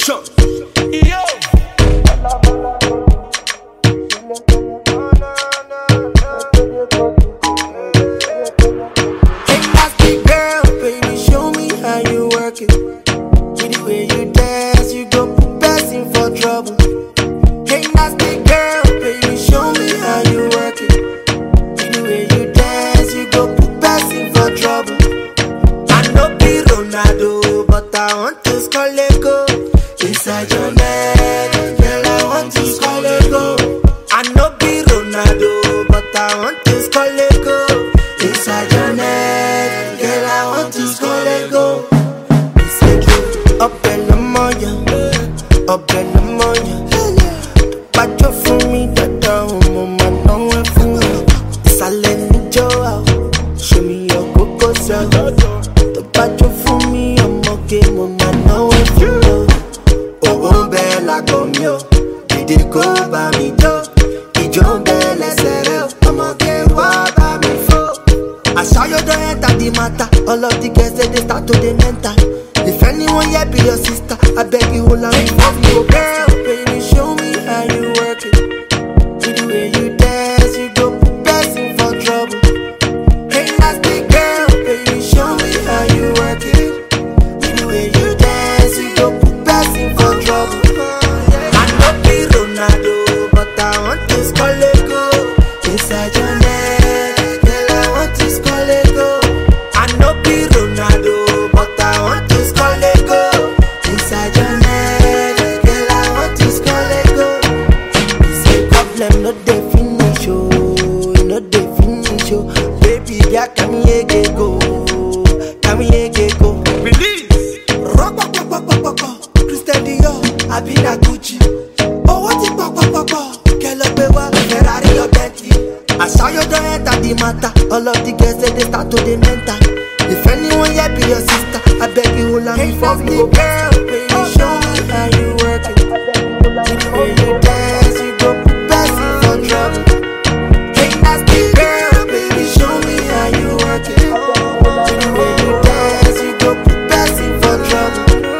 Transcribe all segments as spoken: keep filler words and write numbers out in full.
Show. Yo. Hey, nasty girl, baby, show me how you work it. With the way you dance, you go put person for trouble. Hey, nasty girl, baby, show me how you work it. With the way you dance, you go put person for trouble. I know be Ronaldo, but I want to score a goal inside your neck. Girl, I want to score a goal. I know be Ronaldo, but I want to score a goal inside your neck. Girl, I want to score a goal. It's a goal. Up in the morning, up in the morning. But you for me, that down, mama, no way for me. It's a lenny Joe. Show me your cocoa self. The battle for me, I'm okay, mama, no way for me. Oh, bella comio, did go by me, though. Ijo bella sereo, I'm okay, what by me for? I saw you don't enter the matter. All of the girls say they start to the mental. If anyone here be your sister, I beg you, hold on me for me, girl. Baby, show me how you work it. With the way you dance, you go put person for trouble. Hey, nasty girl, baby, show me how you work it. With the way you dance, you go put person for trouble. I know be Ronaldo, but I want to score a goal inside your neck. Girl, I want to score a goal. I know be Ronaldo, but I want to score a goal inside your neck. Girl, I want to score a goal. It's a problem, not the finish, oh, not the finish, oh. Baby, yeah, come here, get go, come here, get go. Release. Rock, rock, rock, rock, rock, rock. Christian Dior, I be na Gucci. Oh, what it, rock, rock, rock, rock. Kelopewa, Ferrari or Bentley. I saw you don't enter the matter. All of the girls say they start to the mental. If anyone here be your sister, I beg you, hold on me for me, girl. Baby, show me how you work it. With the way you dance, you go put person for trouble. Hey, nasty girl, baby, show me how you work it. With the way you dance, you go put person for trouble.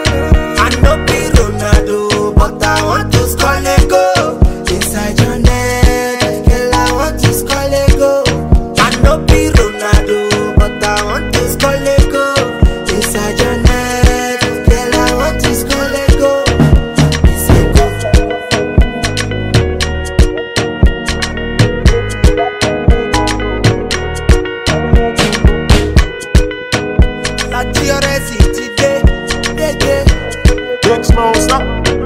I know be Ronaldo, but I want to score a goal inside your neck. Girl, I want to score a goal. I know be Ronaldo, but I want to score a goal inside your neck. Girl, I want to score a goal. It's a goal. La Tioresi today, yeah, yeah. Big Smoke, stop.